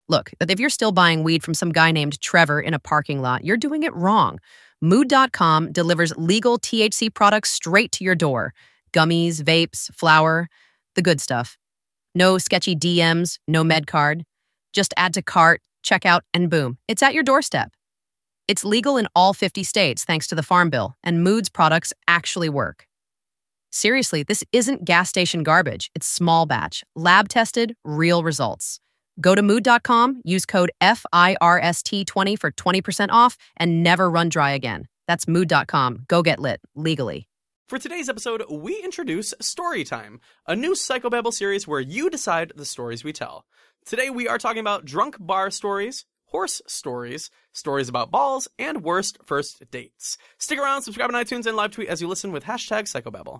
Look, if you're still buying weed from some guy named Trevor in a parking lot, you're doing it wrong. Mood.com delivers legal THC products straight to your door. Gummies, vapes, flour, the good stuff. No sketchy DMs, no med card. Just add to cart, checkout, and boom, it's at your doorstep. It's legal in all 50 states thanks to the Farm Bill, and Mood's products actually work. Seriously, this isn't gas station garbage. It's small batch, lab tested, real results. Go to mood.com, use code FIRST20 for 20% off, and never run dry again. That's mood.com. Go get lit, legally. For today's episode, we introduce Storytime, a new Psychobabble series where you decide the stories we tell. Today we are talking about drunk bar stories, horse stories, stories about balls, and worst first dates. Stick around, subscribe on iTunes, and live tweet as you listen with hashtag Psychobabble.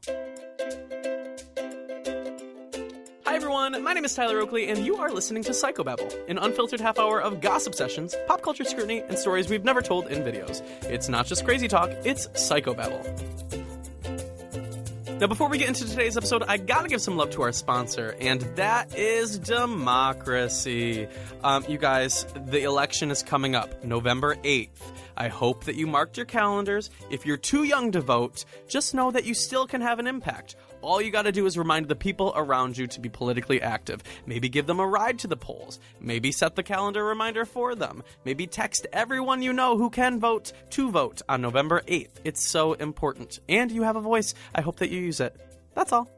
Hi everyone, my name is Tyler Oakley, and you are listening to Psychobabble, an unfiltered half hour of gossip sessions, pop culture scrutiny, and stories we've never told in videos. It's not just crazy talk, it's Psychobabble. Now, before we get into today's episode, I gotta give some love to our sponsor, and that is Democracy. You guys, the election is coming up, November 8th. I hope that you marked your calendars. If you're too young to vote, just know that you still can have an impact. All you gotta do is remind the people around you to be politically active. Maybe give them a ride to the polls. Maybe set the calendar reminder for them. Maybe text everyone you know who can vote to vote on November 8th. It's so important. And you have a voice. I hope that you use it. That's all.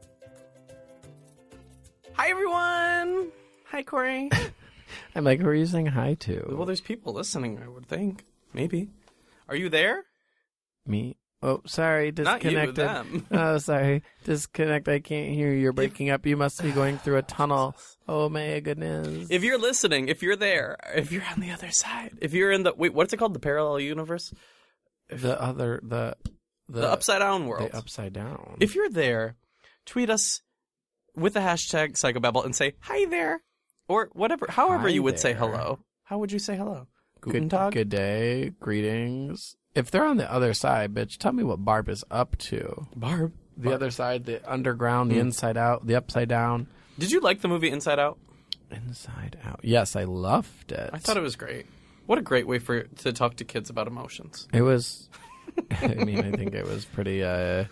Hi, everyone. Hi, Corey. I'm like, who are you saying hi to? Well, there's people listening, I would think. Maybe. Are you there? Me? Oh, sorry, disconnected. Not you, them. Oh, sorry, disconnect. I can't hear you. You're breaking up. You must be going through a tunnel. Oh my goodness. If you're listening, if you're there, if you're on the other side, if you're in the what's it called? The parallel universe? The upside down world. The upside down. If you're there, tweet us with the hashtag Psychobabble and say hi there, or whatever, however Hi you would there. say hello. How would you say hello? Guten Tag. Good day. Greetings. If they're on the other side, bitch, tell me what Barb is up to. Barb. The other side, the underground, the inside out, the upside down. Did you like the movie Inside Out? Inside out. Yes, I loved it. I thought it was great. What a great way to talk to kids about emotions. It was. I mean, I think it was pretty good.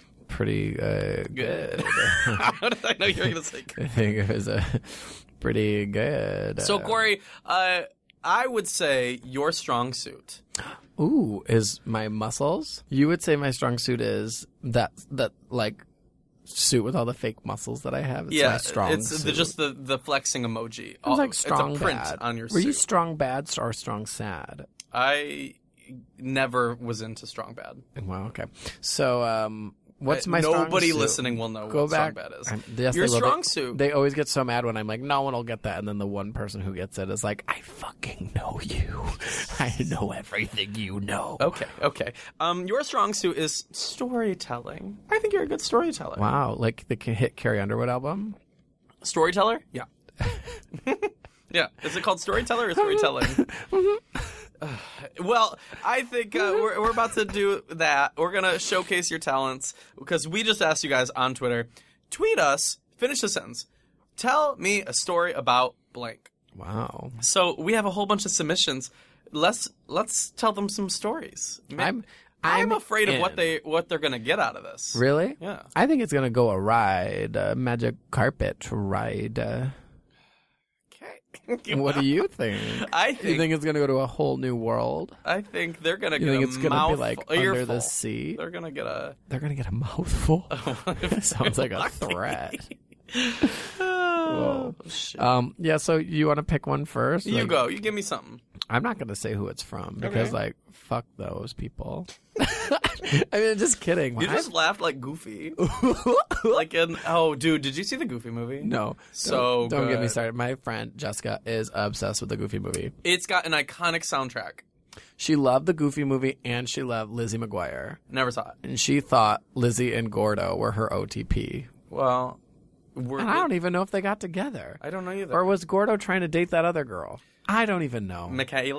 How did I know you were going to say good? I think it was pretty good. So, Corey, I would say your strong suit. Ooh, is my muscles? You would say my strong suit is that like suit with all the fake muscles that I have. It's my strong suit. Just the flexing emoji. It's like strong it's a print bad. on your Were suit. you strong bad or strong sad? I never was into strong bad. Well, okay. So, what's my strong suit? Nobody listening will know what strong bad is. Yes, your they will. strong suit. They always get so mad when I'm like, no one will get that. And then the one person who gets it is like, I fucking know you. I know everything you know. Okay. Your strong suit is storytelling. I think you're a good storyteller. Wow. Like the hit Carrie Underwood album? Storyteller? Yeah. Yeah. Is it called storyteller or storytelling? Well, I think we're about to do that. We're going to showcase your talents because we just asked you guys on Twitter. Tweet us. Finish the sentence. Tell me a story about blank. Wow. So we have a whole bunch of submissions. Let's tell them some stories. I'm afraid of what they're going to get out of this. Really? Yeah. I think it's going to go a ride, a magic carpet ride. Okay. What do you think? You think it's going to go to a whole new world? I think they're going to get You think a it's going to be like under earful. the sea? They're going to get a... They're going to get a mouthful? Sounds like a threat. Whoa. Shit. Yeah, so you want to pick one first? You go. You give me something. I'm not going to say who it's from because, fuck those people. I mean, just kidding. You just laughed like Goofy. Like dude, did you see the Goofy movie? No. So don't get me good. started. My friend Jessica is obsessed with the Goofy movie. It's got an iconic soundtrack. She loved the Goofy movie and she loved Lizzie McGuire. Never saw it. And she thought Lizzie and Gordo were her OTP. Well, And I don't even know if they got together. I don't know either. Or was Gordo trying to date that other girl? I don't even know. Michaela?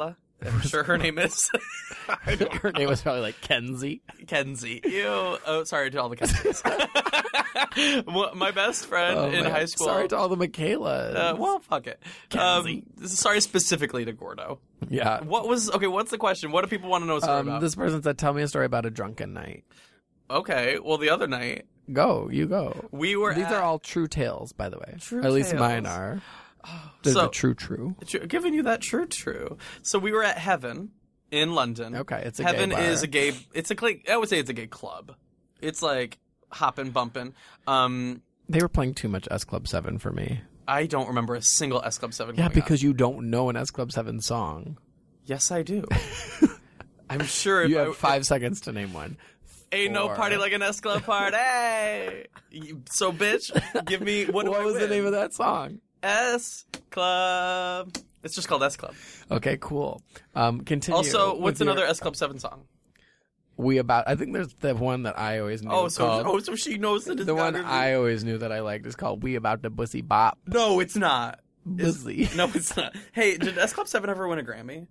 I'm sure her name is. Her name was probably like Kenzie. Kenzie. Ew. Oh, sorry to all the Kenzies. My best friend in high school. Sorry to all the Michaelas. Well, fuck it. Kenzie. Sorry specifically to Gordo. Yeah. What's the question? What do people want to know a story about? This person said, tell me a story about a drunken night. Okay. Well, the other night. You go. These are all true tales, by the way. True At least tales. mine are. They're the true. Giving you that true. So we were at Heaven in London. Okay, it's a Heaven gay bar. is a gay. I would say it's a gay club. It's like hopping, bumping. They were playing too much S Club 7 for me. I don't remember a single S Club 7. Yeah, because you don't know an S Club 7 song. Yes, I do. I'm sure you have 5 seconds to name one. Ain't no party like an S Club party. So, bitch, give me what was the name of that song? S Club. It's just called S Club. Okay, cool. Continue. Also, what's another S Club 7 song? I think there's the one that I always knew. So she knows that it's the one I always knew that I liked is called "We About to Bussy Bop." No, it's not. Bussy. No, it's not. Hey, did S Club 7 ever win a Grammy?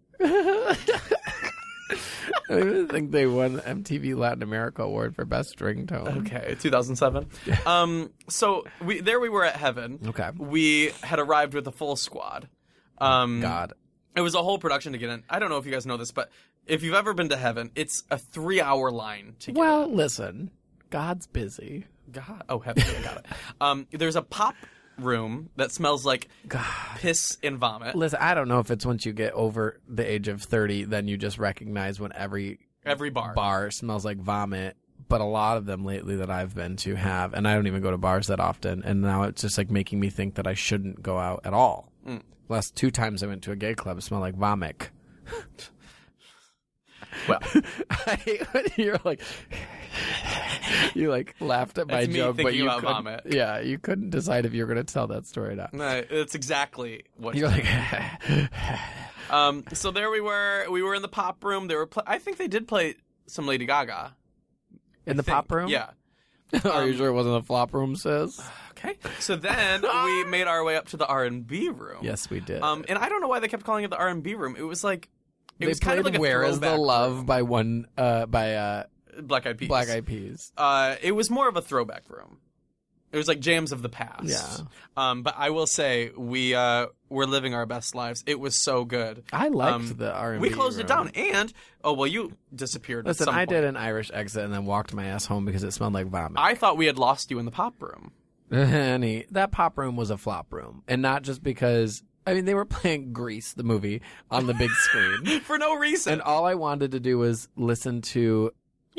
I think they won the MTV Latin America Award for Best Ringtone. Okay, 2007. So we were at Heaven. Okay. We had arrived with a full squad. God. It was a whole production to get in. I don't know if you guys know this, but if you've ever been to Heaven, it's a 3-hour line to get in. Well, listen. God's busy. God. Oh, Heaven. I got it. There's a pop room that smells like piss and vomit. Listen, I don't know if it's once you get over the age of 30, then you just recognize when every bar smells like vomit. But a lot of them lately that I've been to have, and I don't even go to bars that often, and now it's just like making me think that I shouldn't go out at all. Last 2 times I went to a gay club, it smelled like vomit. Well, I hate when you're like, you like laughed at my joke, but you couldn't. Vomit. Yeah, you couldn't decide if you were going to tell that story or not. No, it's exactly what you're like. So there we were. We were in the pop room. I think they did play some Lady Gaga in the pop room. Yeah. Are you sure it wasn't a flop room, sis? Okay. So then we made our way up to the R&B room. Yes, we did. And I don't know why they kept calling it the R&B room. It was like it was kind of like a Where Is the Love room. By Black Eyed Peas. Black Eyed Peas. It was more of a throwback room. It was like jams of the past. Yeah. But I will say we're living our best lives. It was so good. I liked the R&B. We closed room. it down, and you disappeared. Listen, at some I point. did an Irish exit and then walked my ass home because it smelled like vomit. I thought we had lost you in the pop room. Honey, that pop room was a flop room, and not just because. I mean, they were playing Grease, the movie, on the big screen for no reason, and all I wanted to do was listen to.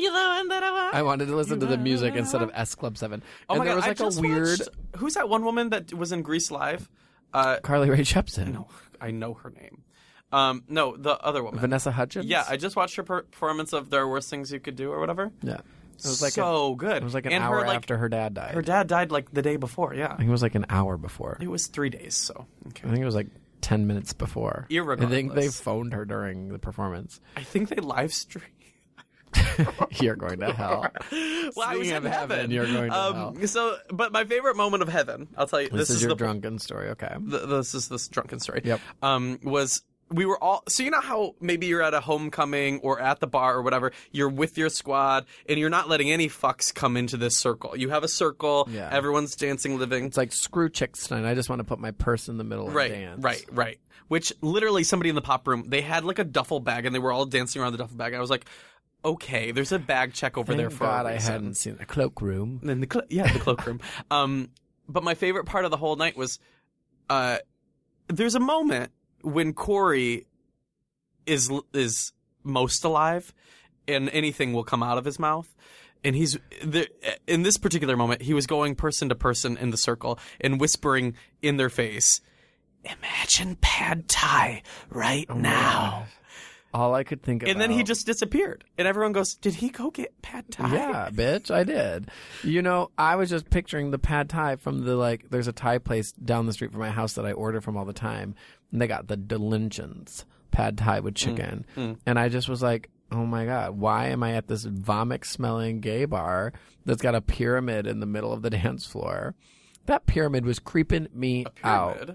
I wanted to listen to the music instead of S Club 7. Oh and my there God, was like a weird. Who's that one woman that was in Grease Live? Carly Rae Jepsen. No, I know her name. No, the other woman. Vanessa Hudgens? Yeah, I just watched her performance of There Are Worse Things You Could Do or whatever. Yeah. It was like so good. It was like an hour after her dad died. Her dad died like the day before, yeah. I think it was like an hour before. It was 3 days, so. Okay. I think it was like 10 minutes before. Irregardless. I think they phoned her during the performance. I think they live streamed. You're going to hell. Well, I was in heaven. You're going to hell. So, but my favorite moment of Heaven, I'll tell you. This is your drunken story, okay. This is this drunken story. Yep. Was we were all, so you know how maybe you're at a homecoming or at the bar or whatever, you're with your squad and you're not letting any fucks come into this circle. You have a circle, everyone's dancing, living. It's like, screw chicks tonight, I just want to put my purse in the middle and dance. Right. Which literally somebody in the pop room, they had like a duffel bag and they were all dancing around the duffel bag. I was like, okay, there's a bag check over there for God, a reason. I hadn't seen the cloakroom. And the cloakroom. But my favorite part of the whole night was, there's a moment when Corey is most alive, and anything will come out of his mouth. And he's there, in this particular moment, he was going person to person in the circle and whispering in their face, "Imagine pad thai right now." All I could think about. And then he just disappeared. And everyone goes, did he go get pad thai? Yeah, bitch, I did. You know, I was just picturing the pad thai from the, there's a Thai place down the street from my house that I order from all the time. And they got the Delinchins pad thai with chicken. And I just was like, oh my God, why am I at this vomit-smelling gay bar that's got a pyramid in the middle of the dance floor? That pyramid was creeping me out.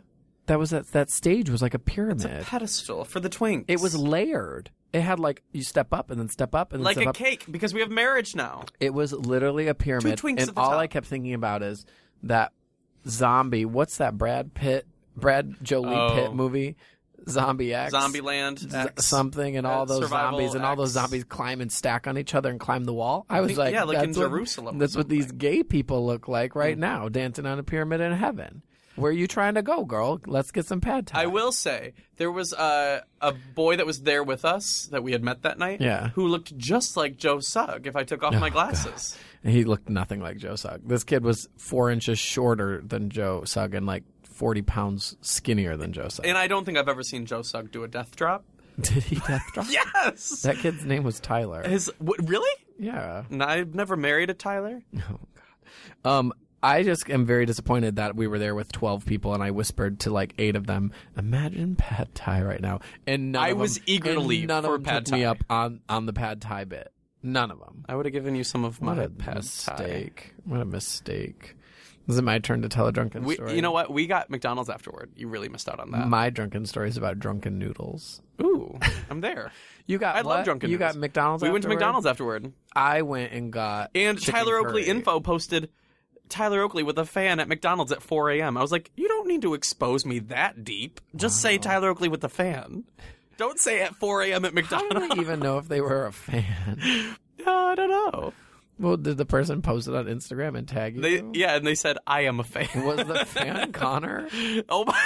that stage was like a pyramid. It's a pedestal for the twinks. It was layered. It had like you step up and then step up and then like step a up. cake because we have marriage now. It was literally a pyramid. Two twinks and at the all top. I kept thinking about is that zombie. What's that Brad Jolie Pitt movie? Zombie X. Zombieland X. Something and all those Survival zombies and all those X. zombies climb and stack on each other and climb the wall. I was like, yeah, like in that's what- Jerusalem or That's what these something. gay people look like right now, dancing on a pyramid in heaven. Where are you trying to go, girl? Let's get some pad thai. I will say there was a boy that was there with us that we had met that night. Yeah. Who looked just like Joe Sugg if I took off my glasses. He looked nothing like Joe Sugg. This kid was 4 inches shorter than Joe Sugg and like 40 pounds skinnier than Joe Sugg. And I don't think I've ever seen Joe Sugg do a death drop. Did he death drop? Yes. That kid's name was Tyler. Really? Yeah. No, I've never married a Tyler. Oh God. I just am very disappointed that we were there with 12 people, and I whispered to like 8 of them, "Imagine pad thai right now." And I was eager to leave none for of them pad took me thai. up on the pad thai bit. None of them. I would have given you some of my What a pad thai. mistake! What a mistake! Is it my turn to tell a drunken story? You know what? We got McDonald's afterward. You really missed out on that. My drunken story is about drunken noodles. Ooh, I'm there. You got I what? love drunken You noodles. got McDonald's. We went to afterward? McDonald's afterward. I went and got And chicken Tyler Oakley curry. Info posted Tyler Oakley with a fan at McDonald's at 4 a.m. I was like, you don't need to expose me that deep. Just say Tyler Oakley with a fan. Don't say at 4 a.m. at How McDonald's. did I even know if they were a fan? I don't know. Well, did the person post it on Instagram and tag you? And they said, I am a fan. Was the fan Connor? Oh my.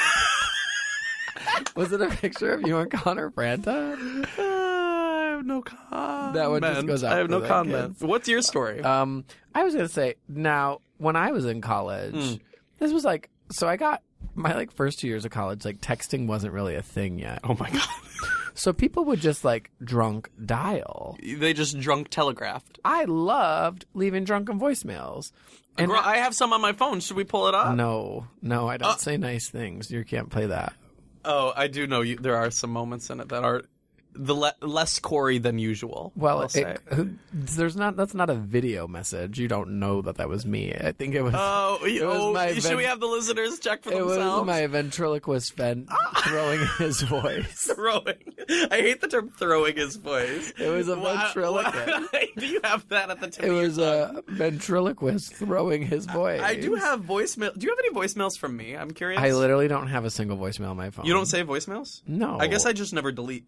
Was it a picture of you and Connor Franta? I have no comment. That one just goes out I have for no the comment. kids. What's your story? I was gonna say now when I was in college, this was like so I got my like first 2 years of college. Like texting wasn't really a thing yet, oh my god. so people would just like drunk dial. They just drunk telegraphed. I loved leaving drunken voicemails. And Girl, I have some on my phone. Should we pull it up? no, I don't say nice things. You can't play that. Oh, I do know there are some moments in it that are less Corey than usual. Well, I'll say. that's not a video message. You don't know that was me. I think it was. Should we have the listeners check for It themselves? was my ventriloquist friend throwing his voice. Throwing. I hate the term throwing his voice. It was a ventriloquist. Do you have that at the tip It of your was tongue? a ventriloquist throwing his voice. I do have voicemail. Do you have any voicemails from me? I'm curious. I literally don't have a single voicemail on my phone. You don't save voicemails? No. I guess I just never delete.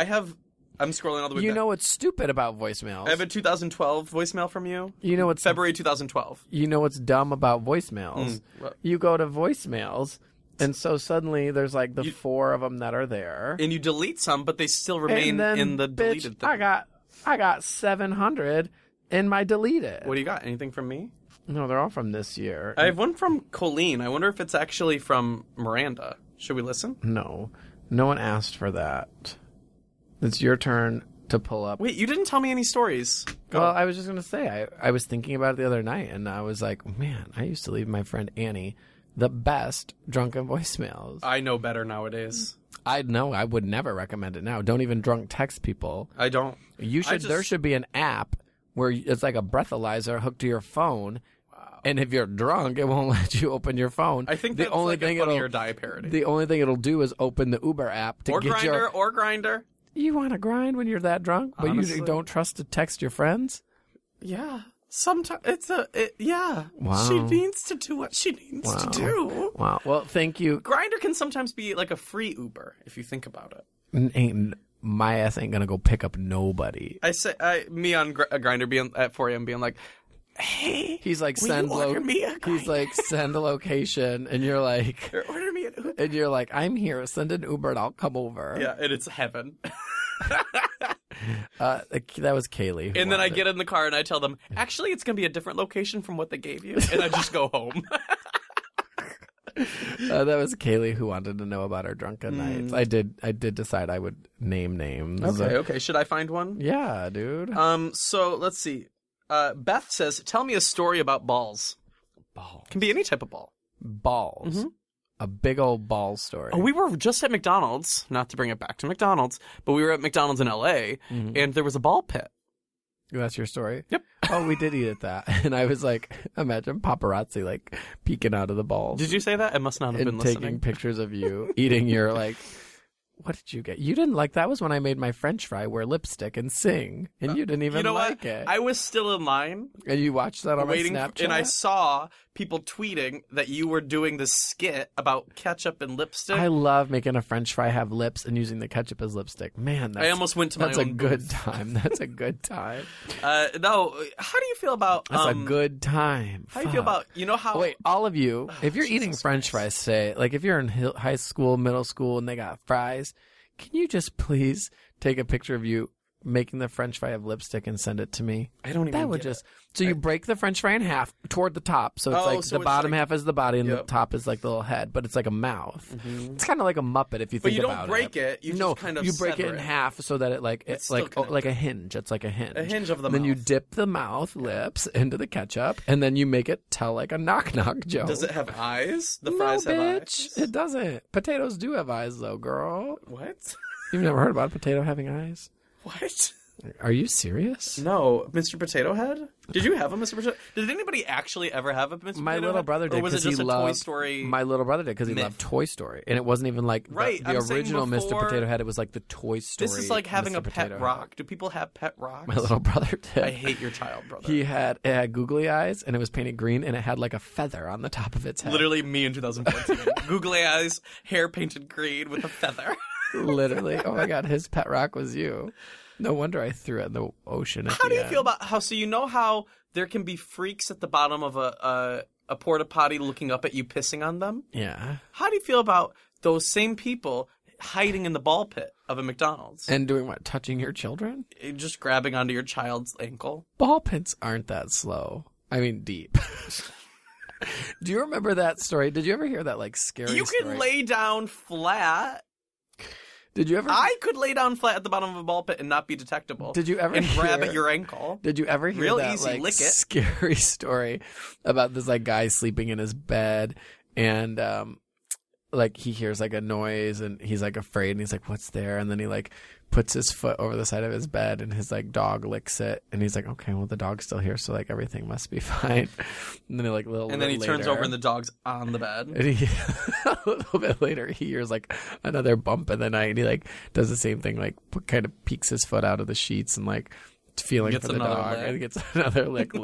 I'm scrolling all the way You back. know what's stupid about voicemails? I have a 2012 voicemail from you. You know what's February 2012. You know what's dumb about voicemails? What? You go to voicemails, and so suddenly there's like the 4 of them that are there. And you delete some, but they still remain And then, in the bitch, deleted thing. I got 700 in my deleted. What do you got? Anything from me? No, they're all from this year. I have one from Colleen. I wonder if it's actually from Miranda. Should we listen? No one asked for that. It's your turn to pull up. Wait, you didn't tell me any stories. Go. Well, I was just going to say, I was thinking about it the other night, and I was like, man, I used to leave my friend Annie the best drunken voicemails. I know better nowadays. I would never recommend it now. Don't even drunk text people. I don't. There should be an app where it's like a breathalyzer hooked to your phone, and if you're drunk, it won't let you open your phone. I think that's like a Funny or Die parody. The only thing it'll do is open the Uber app to Or get Grindr. You want to grind when you're that drunk, but Honestly. you don't trust to text your friends? Yeah. Sometimes yeah. Wow. She needs to do what she needs to do. Wow. Well, thank you. Grindr can sometimes be like a free Uber if you think about it. My ass ain't gonna go pick up nobody. Me on Grindr being at 4 a.m. being like, hey, He's like, will you order me a he's Grindr? like, send a location, and you're like, Or order me an Uber. and you're like, I'm here. Send an Uber, and I'll come over. Yeah, and it's heaven. That was Kaylee. And then I get in the car and I tell them, actually, it's going to be a different location from what they gave you. And I just go home. That was Kaylee who wanted to know about our drunken nights. I did decide I would name names. Okay. Should I find one? Yeah, dude. So let's see. Beth says, tell me a story about balls. Balls. Can be any type of ball. Balls. A big old ball story. Oh, we were just at McDonald's, not to bring it back to McDonald's, but we were at McDonald's in LA, and there was a ball pit. That's your story? Yep. Oh, we did eat at that. And I was like, imagine paparazzi like peeking out of the balls. Did you say that? I must not have been listening. And taking pictures of you eating your like... What did you get? You didn't like that was when I made my French fry wear lipstick and sing, and you didn't even like it. I was still in line, and you watched that on my Snapchat, and I saw people tweeting that you were doing this skit about ketchup and lipstick. I love making a French fry have lips and using the ketchup as lipstick. Man, I almost went to my own. That's a good time. That's a good time. No, how do you feel about? That's a good time. How do you feel about how? Wait, all of you, if you're eating French fries, say like if you're in high school, middle school, and they got fries. Can you just please take a picture of you making the French fry have lipstick and send it to me? I don't even That would just... So you break the French fry in half toward the top. So it's like the bottom half is the body and the top is like the little head. But it's like a mouth. Mm-hmm. It's kind of like a Muppet if you think about it. But you don't break it. You just kind of you break it in half so that it's like a hinge. It's like a hinge. A hinge of the mouth. Then you dip the mouth, lips into the ketchup. And then you make it tell like a knock-knock joke. Does it have eyes? The fries have eyes? It doesn't. Potatoes do have eyes though, girl. What? You've never heard about a potato having eyes? What? Are you serious? No, Mr. Potato Head. Did you have a Mr. Potato? Did anybody actually ever have a Mr. Potato Head? My little brother did because he loved Toy Story. My little brother did because he loved Toy Story, and it wasn't even like the original Mr. Potato Head. It was like the Toy Story. This is like having Mr. a pet rock. Do people have pet rocks? My little brother did. I hate your child brother. It had googly eyes, and it was painted green, and it had like a feather on the top of its head. Literally me in 2014. Googly eyes, hair painted green with a feather. Literally. Oh my God, his pet rock was you. No wonder I threw it in the ocean. How do you feel about so you know how there can be freaks at the bottom of a porta potty looking up at you pissing on them? Yeah. How do you feel about those same people hiding in the ball pit of a McDonald's? And doing what? Touching your children? Just grabbing onto your child's ankle? Ball pits aren't that slow. I mean, deep. Do you remember that story? Did you ever hear that like scary story? You can lay down flat. Did you ever? I could lay down flat at the bottom of a ball pit and not be detectable. Did you ever grab at your ankle? Did you ever hear that easy, lick it. Scary story about this like guy sleeping in his bed and like he hears like a noise and he's like afraid and he's like, "What's there?" And then he like puts his foot over the side of his bed and his like dog licks it and he's like, "Okay, well the dog's still here, so like everything must be fine." And then he like turns over and the dog's on the bed. And a little bit later he hears like another bump in the night and he like does the same thing, like kind of peeks his foot out of the sheets and like feeling for the dog and gets another lick.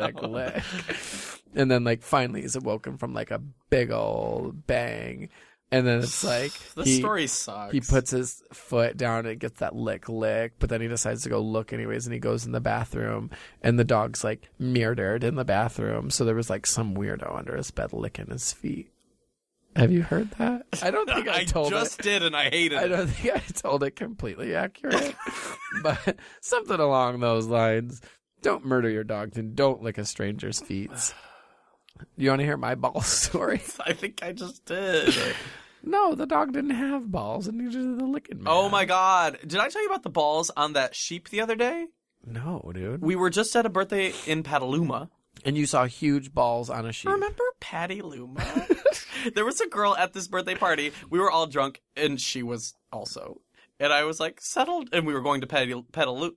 And then like finally he's awoken from like a big old bang. And then it's like the story sucks. He puts his foot down and gets that lick, but then he decides to go look anyways, and he goes in the bathroom, and the dog's like murdered in the bathroom. So there was like some weirdo under his bed licking his feet. Have you heard that? I don't think I told it. I just did, and I hated it. I don't think I told it completely accurate, but something along those lines. Don't murder your dogs and don't lick a stranger's feet. You want to hear my ball story? I think I just did. No, the dog didn't have balls, and neither did the licking man. Oh my God! Did I tell you about the balls on that sheep the other day? No, dude. We were just at a birthday in Petaluma, and you saw huge balls on a sheep. Remember Patty Luma? There was a girl at this birthday party. We were all drunk, and she was also. And I was like, settled. And we were going to Petaluma.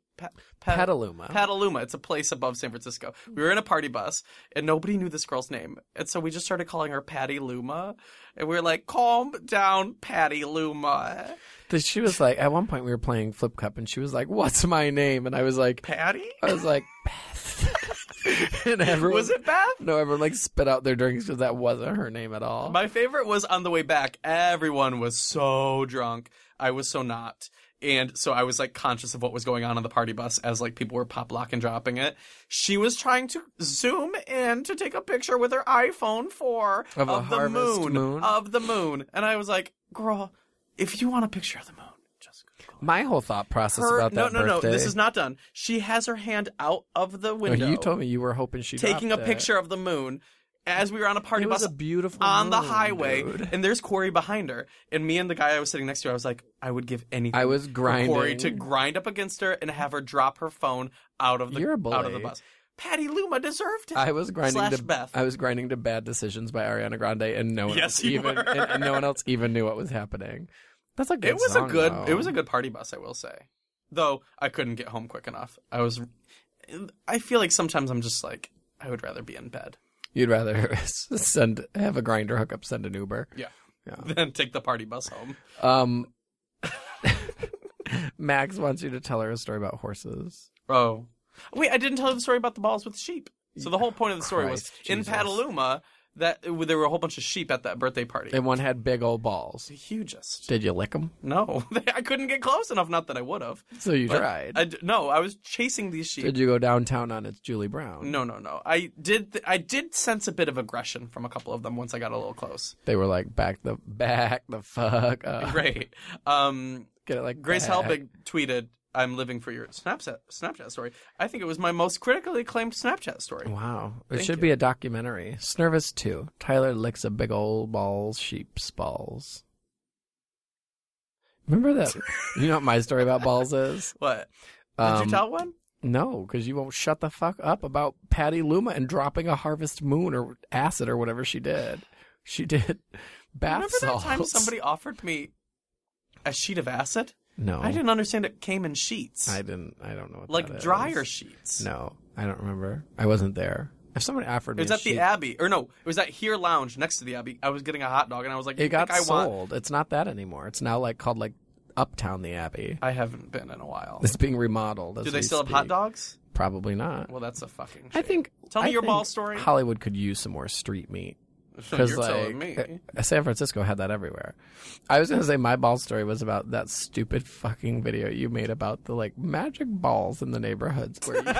Petaluma. It's a place above San Francisco. We were in a party bus, and nobody knew this girl's name. And so we just started calling her Patty Luma. And we were like, calm down, Patty Luma. She was like, at one point we were playing Flip Cup, and she was like, what's my name? And I was like, Patty? I was like, Beth. And everyone, was it Beth? No, everyone like spit out their drinks because that wasn't her name at all. My favorite was on the way back. Everyone was so drunk. I was so not. And so I was like conscious of what was going on the party bus as like people were pop lock and dropping it. She was trying to zoom in to take a picture with her iPhone 4 of the moon. Of the moon. And I was like, girl, if you want a picture of the moon, just go. My whole thought process about that birthday. No, this is not done. She has her hand out of the window. You told me you were hoping she taking a picture of the moon. As we were on a party bus on the highway, dude. And there's Corey behind her. And me and the guy I was sitting next to, I was like, I would give anything I was grinding. for Corey to grind up against her and have her drop her phone out of the bus. Patty Luma deserved it. I was grinding to Beth. I was grinding to Bad Decisions by Ariana Grande, and no one and no one else even knew what was happening. That's a good song, It was a good party bus, I will say. Though I couldn't get home quick enough. I feel like sometimes I'm just like, I would rather be in bed. You'd rather have a grinder hookup, send an Uber. Yeah. Then take the party bus home. Max wants you to tell her a story about horses. Oh. Wait, I didn't tell you the story about the balls with sheep. So the whole point of the story was, in Jesus. Petaluma, that there were a whole bunch of sheep at that birthday party. And one had big old balls. The hugest. Did you lick them? No. I couldn't get close enough. Not that I would have. So you tried. No, I was chasing these sheep. Did you go downtown on its Julie Brown? No. I did sense a bit of aggression from a couple of them once I got a little close. They were like, back the fuck up. Right. Get it like Grace back. Helbig tweeted, "I'm living for your Snapchat story." I think it was my most critically acclaimed Snapchat story. Wow. It Thank should you. be a documentary. Snervous 2. Tyler licks a big old balls, sheep's balls. Remember that? You know what my story about balls is? What? Did you tell one? No, because you won't shut the fuck up about Patty Luma and dropping a Harvest Moon or acid or whatever she did. She did bath Remember salts. that time somebody offered me a sheet of acid? No. I didn't understand it came in sheets. I don't know what like that is. dryer sheets. No, I don't remember. I wasn't there. If somebody offered me It was a at sheet, the Abbey. Or no, it was at Here Lounge next to the Abbey. I was getting a hot dog and I was like, it got I want... sold. It's not that anymore. It's now called Uptown the Abbey. I haven't been in a while. It's being remodeled. Do they still have hot dogs? Probably not. Well, that's a fucking shame. I think. Tell me your think ball story. Hollywood could use some more street meat. You're Because telling me. San Francisco had that everywhere. I was gonna say my ball story was about that stupid fucking video you made about the magic balls in the neighborhoods. Where you...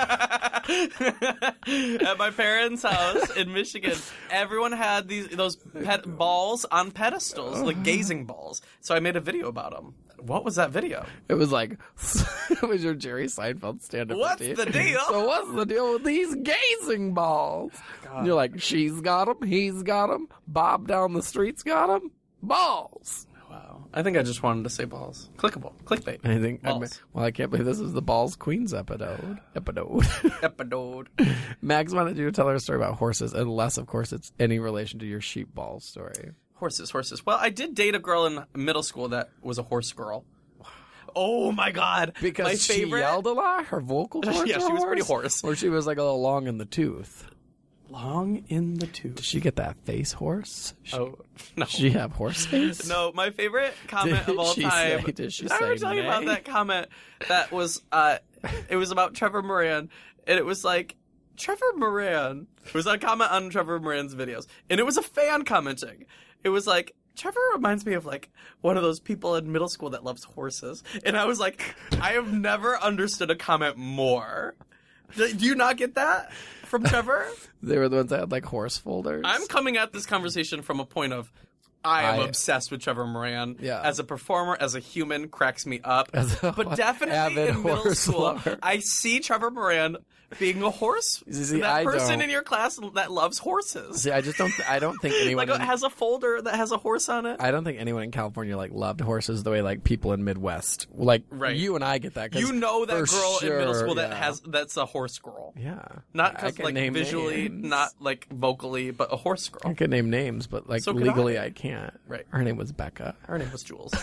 At my parents' house in Michigan, everyone had those balls on pedestals, like gazing balls. So I made a video about them. What was that video? It was it was your Jerry Seinfeld stand-up. What's routine. the deal? So what's the deal with these gazing balls? And you're like, she's got them, he's got them, Bob down the street's got them, balls. Wow. I think I just wanted to say balls. Clickable. Clickbait. I think. Balls. I can't believe this is the Balls Queens episode. Episode. Max wanted you to tell her a story about horses, unless, of course, it's any relation to your sheep balls story. Horses. Well, I did date a girl in middle school that was a horse girl. Oh my god! Because my she favorite... yelled a lot? Her vocal cords Yeah, were she was pretty hoarse? hoarse. Or she was a little long in the tooth. Long in the tooth. Did she get that face horse? Oh, no. Did she have horse face? No, my favorite comment of all time. Did she I say ever tell you about nay? that comment that was, it was about Trevor Moran, and it was like, Trevor Moran. It was a comment on Trevor Moran's videos, and it was a fan commenting. It was like, Trevor reminds me of one of those people in middle school that loves horses. And I was like, I have never understood a comment more. Do you not get that from Trevor? They were the ones that had horse folders. I'm coming at this conversation from a point of I am obsessed with Trevor Moran. Yeah. As a performer, as a human, cracks me up. But definitely avid in middle horse school, lover. I see Trevor Moran being a horse. See, that I person don't. in your class that loves horses. See, I don't think anyone Has a folder that has a horse on it. I don't think anyone in California loved horses the way people in Midwest. Right. You and I get that. 'Cause You know that for girl in middle sure, school yeah. that's a horse girl. Yeah. Not I because can name visually, names. not vocally, but a horse girl. I could name names, but So could legally I. I can't. Right. Her name was Becca. Her name was Jules.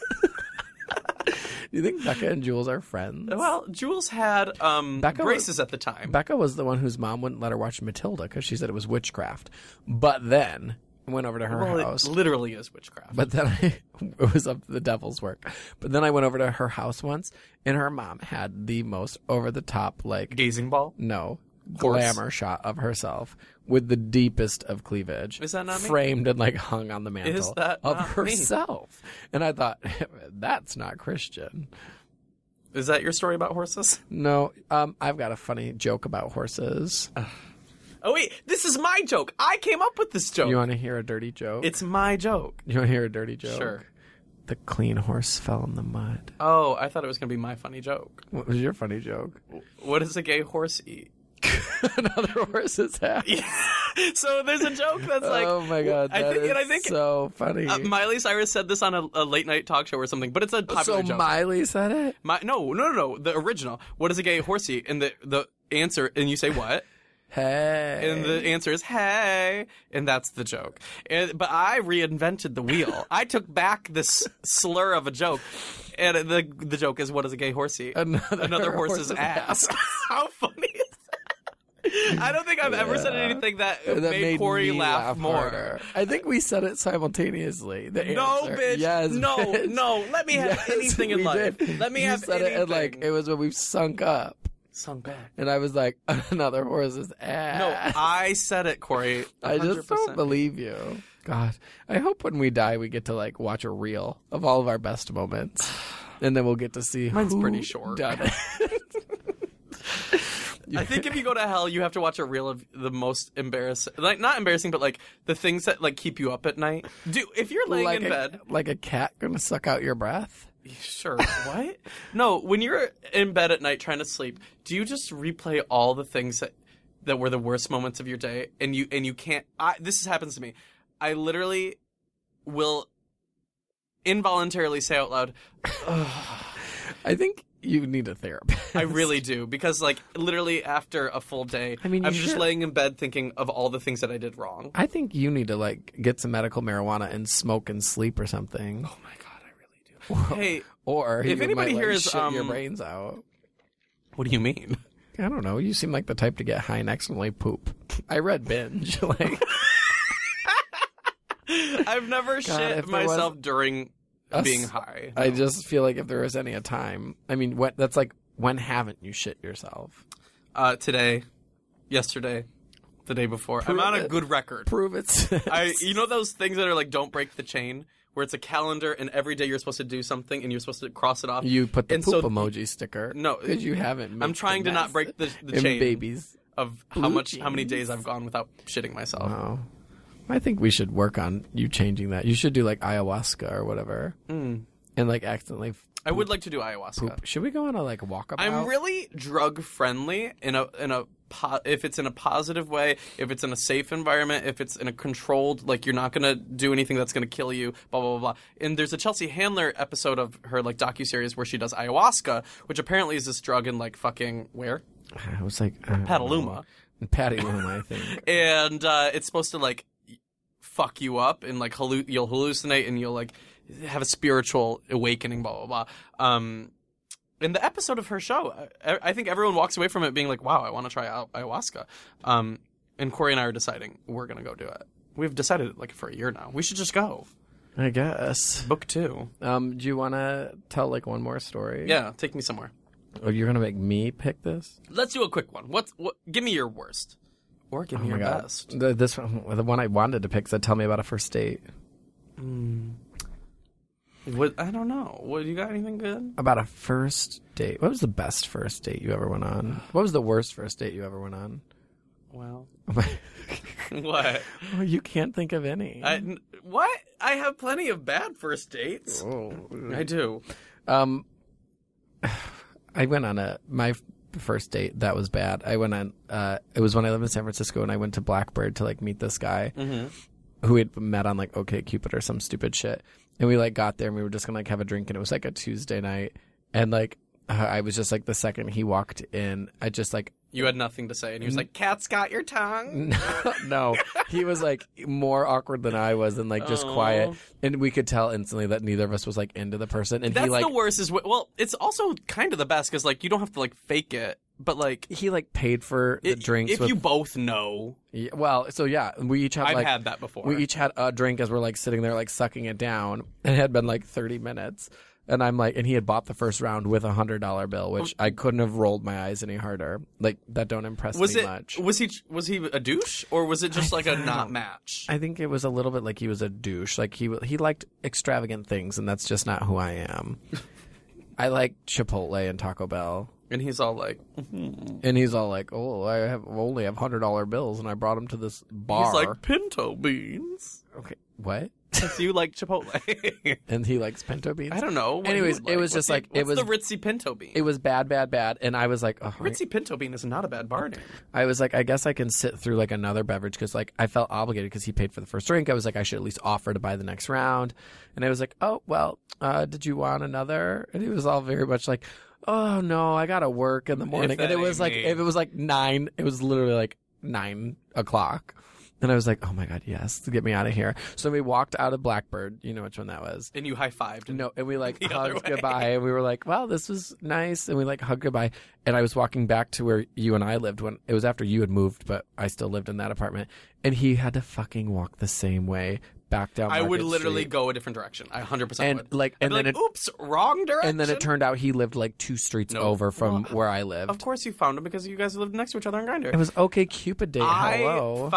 Do you think Becca and Jules are friends? Well, Jules had braces at the time. Becca was the one whose mom wouldn't let her watch Matilda because she said it was witchcraft. But then I went over to her house. It literally is witchcraft. But then it was up to the devil's work. But then I went over to her house once, and her mom had the most over-the-top, Gazing ball? no, Horse. glamour shot of herself with the deepest of cleavage. Is that not me? framed and hung on the mantle Is that of not me? herself? And I thought, that's not Christian. Is that your story about horses? No, I've got a funny joke about horses. Oh, wait. This is my joke. I came up with this joke. You want to hear a dirty joke? It's my joke. You want to hear a dirty joke? Sure. The clean horse fell in the mud. Oh, I thought it was going to be my funny joke. What was your funny joke? What does a gay horse eat? Another horse's ass. So there's a joke that's Oh my god, I think so funny. Miley Cyrus said this on a late night talk show or something, but it's a popular joke. Miley said it? No, the original. What does a gay horse eat? And the answer, and you say what? Hey. And the answer is, hey. And that's the joke. But I reinvented the wheel. I took back this slur of a joke. And the joke is, what is a gay horsey? Another horse's ass. How funny is that? I don't think I've ever said anything that made Corey laugh more. Harder. I think we said it simultaneously. No, bitch. Yes, no, bitch. no. Let me have anything in life. Let me have said anything. It, and it was when we sunk up. Sunk back. And I was like, another horse's ass. No, I said it, Corey. 100%. I just don't believe you. God, I hope when we die we get to watch a reel of all of our best moments, and then we'll get to see. Mine's who pretty short. Done it. I think if you go to hell, you have to watch a reel of the most embarrassing, not embarrassing, but the things that keep you up at night. If you're laying in bed, like a cat gonna suck out your breath. Sure. What? No, when you're in bed at night trying to sleep, do you just replay all the things that were the worst moments of your day, and you can't? This happens to me. I literally will involuntarily say out loud, I think you need a therapist. I really do, because literally after a full day, I'm just laying in bed thinking of all the things that I did wrong. I think you need to get some medical marijuana and smoke and sleep or something. Oh my god. Hey, or if anybody here is shit your brains out. What do you mean? I don't know. You seem like the type to get high and accidentally poop. I read binge. I've never shit myself during being high. No. I just feel like if there was a time. I mean, that's when haven't you shit yourself? Today, yesterday, the day before. I'm on a good record. Prove it. You know those things that are don't break the chain? Where it's a calendar, and every day you're supposed to do something, and you're supposed to cross it off. You put the poop emoji sticker. No, because you haven't. I'm trying to not break the chain. Babies of how many days I've gone without shitting myself. Oh. I think we should work on you changing that. You should do ayahuasca or whatever, and accidentally. I would like to do ayahuasca. Poop. Should we go on a walkabout? I'm really drug friendly if it's in a positive way, if it's in a safe environment, if it's in a controlled, you're not going to do anything that's going to kill you, blah, blah, blah, blah. And there's a Chelsea Handler episode of her, docuseries where she does ayahuasca, which apparently is this drug in, fucking, where? I was Petaluma. Petaluma, I think. And it's supposed to, fuck you up and, you'll hallucinate and you'll, have a spiritual awakening, blah, blah, blah. In the episode of her show, I think everyone walks away from it being wow, I want to try ayahuasca. And Corey and I are deciding we're going to go do it. We've decided it for a year now. We should just go. I guess. Book 2. Do you want to tell one more story? Yeah, take me somewhere. Oh, you're going to make me pick this? Let's do a quick one. What? Give me your worst. Or give me your best. This one, the one I wanted to pick said, tell me about a first date. I don't know. You got anything good? About a first date. What was the best first date you ever went on? What was the worst first date you ever went on? Well. What? Oh, you can't think of any. What? I have plenty of bad first dates. Oh. I do. I went on my first date that was bad. I went on it was when I lived in San Francisco, and I went to Blackbird to meet this guy who we had met on OkCupid or some stupid shit. And we got there and we were just gonna have a drink, and it was a Tuesday night, and I was just the second he walked in, I just you had nothing to say, and he was "Cat's got your tongue." No, he was more awkward than I was, and just quiet, and we could tell instantly that neither of us was into the person. And that's the worst. It's also kind of the best because you don't have to fake it, but he paid for the drinks if you both know. Yeah, well, so yeah, we each had I've had that before. We each had a drink as we're sitting there sucking it down. It had been 30 minutes. And I'm and he had bought the first round with $100 bill, which I couldn't have rolled my eyes any harder. That don't impress me much. Was he a douche, or was it just a not match? I think it was a little bit he was a douche. He liked extravagant things, and that's just not who I am. I like Chipotle and Taco Bell. And he's all and he's all oh, I only have $100 bills, and I brought him to this bar. He's pinto beans. Okay, what? So you like Chipotle. And he likes pinto beans? I don't know. Anyways, it was just it was the Ritzy pinto bean. It was bad. And I was Ritzy pinto bean is not a bad bar name. I was I guess I can sit through another beverage because I felt obligated because he paid for the first drink. I was I should at least offer to buy the next round. And I was oh, well, did you want another? And he was all very much oh no, I gotta work in the morning. And it was if it was 9, it was literally 9 o'clock. And I was like, oh my God, yes, get me out of here. So we walked out of Blackbird. You know which one that was. And you high-fived. No, and we like The other hugged way. goodbye. And we were like, well, this was nice. And we like hugged goodbye. And I was walking back to where you and I lived when it was after you had moved, but I still lived in that apartment. And he had to fucking walk the same way back down I would Market literally Street. go a different direction. I 100% And would. like, I'd and be then like, oops, wrong direction. and then it turned out he lived like 2 streets No. over from Well, where I lived. Of course you found him because you guys lived next to each other on Grindr. It was OK Cupid date. Hello.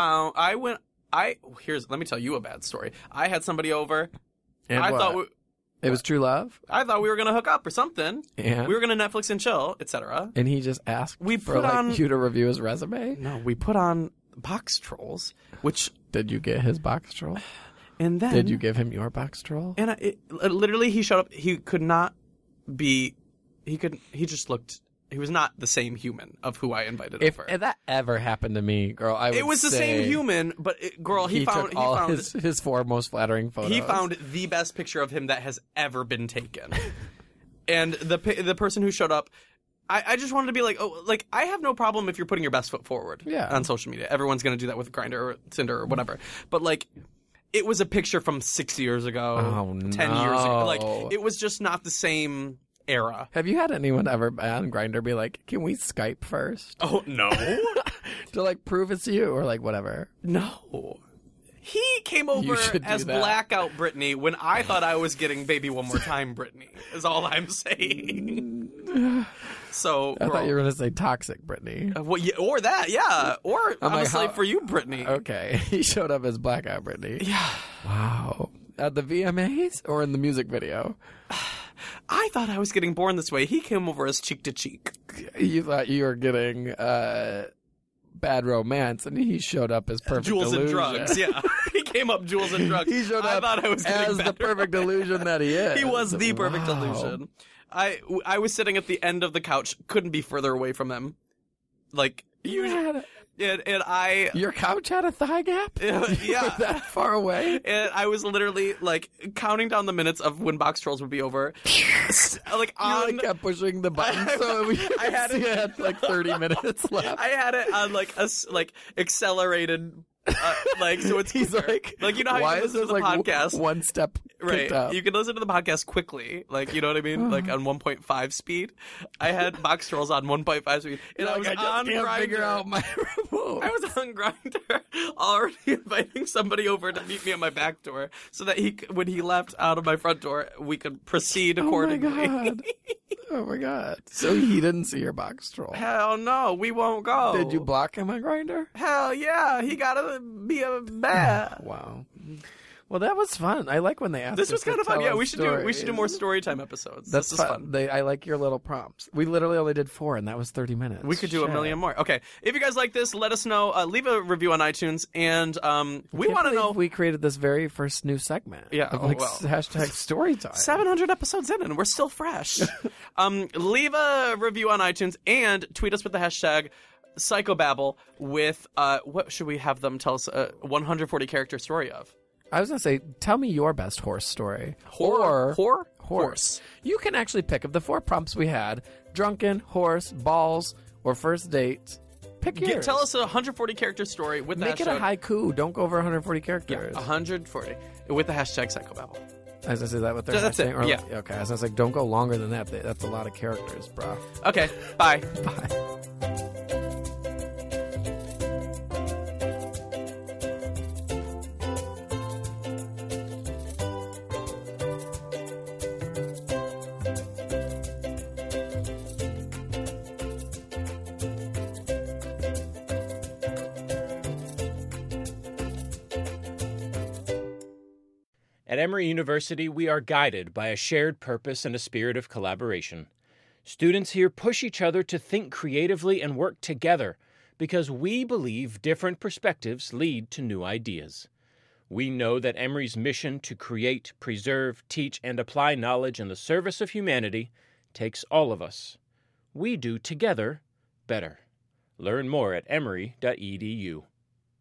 Let me tell you a bad story. I had somebody over. And I what? thought it was true love. I thought we were gonna hook up or something. Yeah. We were gonna Netflix and chill, etc. And he just asked We for put like on- you to review his resume. No, we put on Box Trolls, which Did you get his box troll? and then Did you give him your box troll? And literally, he showed up. He could not be. He just looked. He was not the same human of who I invited If over. that ever happened to me, girl, I would It was the say same human, but girl, he found took all his 4 most flattering photos. he found the best picture of him that has ever been taken. And the person who showed up, I just wanted to be like, oh, like I have no problem if you're putting your best foot forward. Yeah. On social media, everyone's gonna do that with Grindr or Tinder or whatever. But like, it was a picture from 6 years ago, Oh, 10 years ago. no. Like, it was just not the same era. Have you had anyone ever on Grindr be like, "Can we Skype first?" Oh no. to like prove it's you or like whatever? No. He came over should do as that. Blackout Brittany when I thought I was getting Baby One More Time Brittany, is all I'm saying. So, I thought you were gonna say toxic Brittany. well, yeah, or that, yeah. Or I'm like, a slave how- for you, Brittany. Okay, he showed up as Blackout Brittany. Yeah. Wow. At the VMAs or in the music video? I thought I was getting born this way. He came over as cheek to cheek. You thought you were getting Bad Romance, and he showed up as Perfect Jewels and Illusion. drugs, yeah. He came up jewels and drugs. He showed I up thought I was getting as the better. perfect illusion that he is. He was the perfect Wow. illusion. I was sitting at the end of the couch, couldn't be further away from him. Like, You had and I... your couch had a thigh gap? You were yeah. that far away? And I was literally like counting down the minutes of when Box Trolls would be over. Like You on, like kept pushing the button, so we I had it- had like 30 minutes left. I had it on like accelerated, like so it's He's quicker. like, you know how why you is can listen this to the like podcast, one step right? kicked up? You can listen to the podcast quickly, like you know what I mean, like on 1.5 speed. I had Box Trolls on 1.5 speed, and You're I was like, on just can't Grindr. figure out my remote. I was on Grindr, already inviting somebody over to meet me at my back door, so that when he left out of my front door, we could proceed accordingly. Oh my god! Oh my god! So he didn't see your box troll. Hell no, we won't go. Did you block him on Grindr? Hell yeah, he gotta be a bear. Wow. Well, that was fun. I like when they ask. This us was to kind of fun. tell Yeah, us we should do more story time episodes. That's this is fun. fun. I like your little prompts. We literally only did 4, and that was 30 minutes. We could do a Shit. million more. Okay, if you guys like this, let us know. Leave a review on iTunes, and we Can't want to believe know. we created this very first new segment. Yeah, Of oh, like well. hashtag story time. 700 episodes in, and we're still fresh. Leave a review on iTunes and tweet us with the hashtag Psychobabble with what should we have them tell us? 140 character story of. I was gonna say, tell me your best horse story. Horse. You can actually pick of the 4 prompts we had: drunken, horse, balls, or first date. Pick yours. Tell us a 140 character story with the Make it a hashtag. haiku. Don't go over 140 Yeah, characters. 140 with the hashtag Psychobabble. I was gonna say that with their That's it, hashtag, or yeah. Okay, I was gonna say, don't go longer than that. That's a lot of characters, bro. Okay, bye. Bye. At Emory University, we are guided by a shared purpose and a spirit of collaboration. Students here push each other to think creatively and work together because we believe different perspectives lead to new ideas. We know that Emory's mission to create, preserve, teach, and apply knowledge in the service of humanity takes all of us. We do together better. Learn more at emory.edu.